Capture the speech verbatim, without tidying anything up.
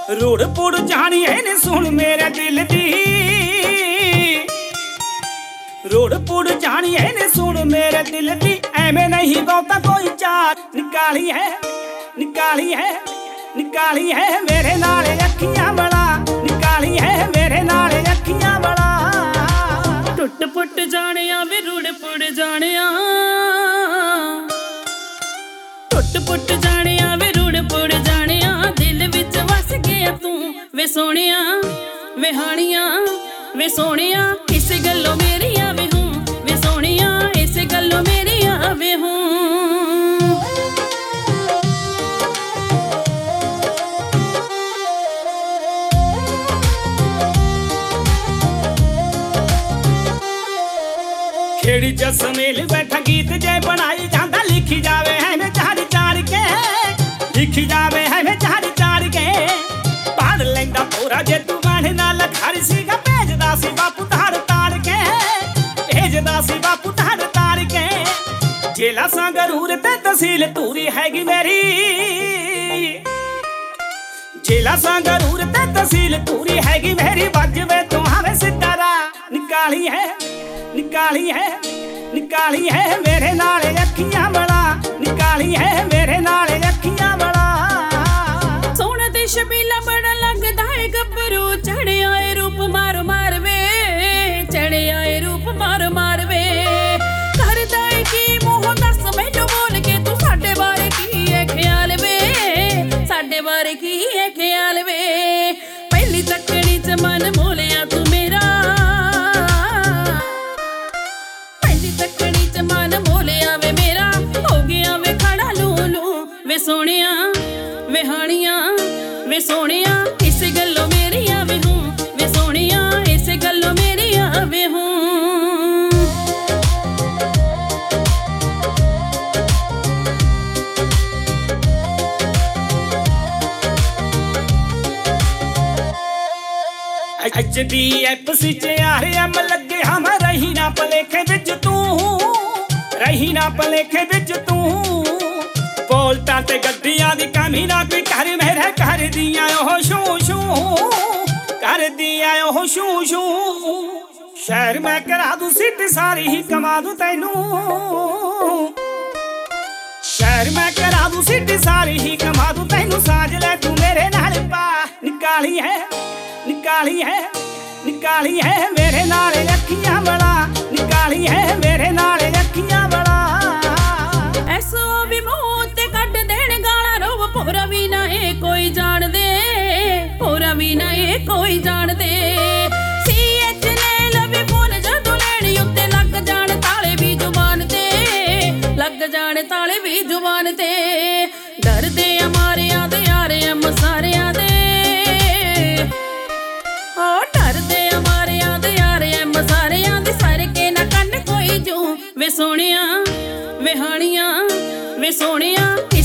Road पुड़ जानी है ने सुन मेरे दिल दी, रोड़ पुड़ जानी है ने सुन मेरे दिल दी। एवें नहीं बहुता कोई चार निकाली है, निकाली है, निकाली है मेरे नाले अखियां बड़ा, निकाली है मेरे नाले अखियां बड़ा। टुट पुट जाने वे रुड़ पुड़ जाने, टुट पुट जाने वे रुड़ पुड़ जाने। दिल विच वस गया तू वे सोनिया, वे हानिया वे सोनिया। इस गल्लों मेरिया वे हूँ वे सोनिया, इस गल्लों मेरिया वे हूँ। खेड़ी जसमेल बैठा गीत जय बनाई जाता, लिखी जावे है मैं चार चार के, लिखी जावे है मैं चार चार के। पढ़ लेंदा पूरा जे तू गाने नाल खरी सीगा, भेजदा सी बापू तार तार के, भेजदा सी बापू तार तार के। जेला संगरूर ते तहसील तूरी हैगी मेरी, जेला संगरूर ते तहसील तूरी हैगी मेरी। बजवे तू हवे सितारा निकाली है, निकाली है, निकाली है मेरे नाले अखियां बड़ा, निकाली है मेरे नाले अखियां बड़ा। सोना ते शबीला बड़ा लगदा है गब्बरू, चढ़े आए रूप मार मार वे, चढ़े आए रूप मार मार वे। करदा है की मोह दस मैनू बोल के तू साडे बारे की है ख्याल वे, साडे बारे की है ख्याल वे। पहली तकनी च मन मोलिया तू मेरा, पहली तकनी च मन मोलिया वे मेरा। हो गया वे खड़ा लू लू वे सोनिया, वे हानिया वे सोनिया। इस गल्लों मेरिया वे हूँ वे सोनिया, इस गल्लों मेरिया वे हूँ। एच डी एफ सी च आर एम लगे हम, रही ना भलेखे विच तू, रही ना भलेखे विच तू। बोलता ते गड्डियां दी कमी ना कोई कर मेरे, कर दिया ओह शू शू, कर दिया ओह शू शू। शहर मैं करा दूं सिट सारी ही कमा दूं तैनू, शहर मैं करा दूं सिट सारी ही कमा दूं तैनू। साज ले तू मेरे नाल पा, निकाली है, निकाली है, निकाली है मेरे नाले अखियां बड़ा, निकाली है मेरे नाले अखियां बड़ा। ऐसो भी मुंह ते कट देण गाला रोव, पूरा भी ना ए कोई जान दे, पूरा भी ना ए कोई जान दे। सी एच ले लवी फोन जदों लैणी उत्ते लग जाण ताले भी जुबान ते, लग जाण ताले भी जुबान ते। डरदे आ मारिया दे यारे अम सारिया दे, डरदे मारिया दे यारे मसारिया दे। सर के ना कन्न कोई जू वे सोनिया, वे हानिया वे सोनिया।